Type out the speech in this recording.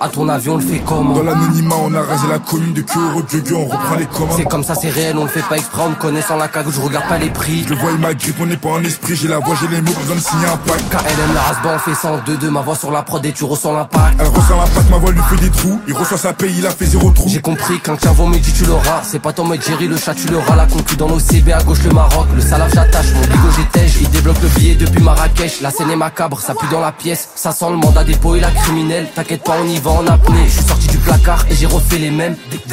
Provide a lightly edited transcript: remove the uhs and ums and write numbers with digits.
À ton avis on le fait comment? Dans l'anonymat on a rasé la commune. De que heureux Dieu, on reprend les commandes. C'est comme ça, c'est réel, on le fait pas exprès. On me connaît sans la cagoule, je regarde pas les prix. Je le vois, il m'agrippe, on n'est pas en esprit. J'ai la voix, j'ai les mots, pas besoin de signer un pacte. KLM, la race, on fait 102-2. Ma voix sur la prod et tu ressens l'impact. Elle ressent l'impact, ma voix lui fait des trous. Il reçoit sa paye, il a fait 0 trou. J'ai compris qu'un cerveau me dit tu l'auras. C'est pas ton mode Jerry, le chat tu l'auras. La concu dans nos CB à gauche le Maroc. Le salaf j'attache, mon bigot j'étège. Il débloque le billet depuis Marrakech. La scène est macabre, ça pue dans la pièce. Ça sent le mandat dépôt et la criminelle. T'inquiète pas, on y va en apnée. Je suis sorti du placard et j'ai refait les mêmes.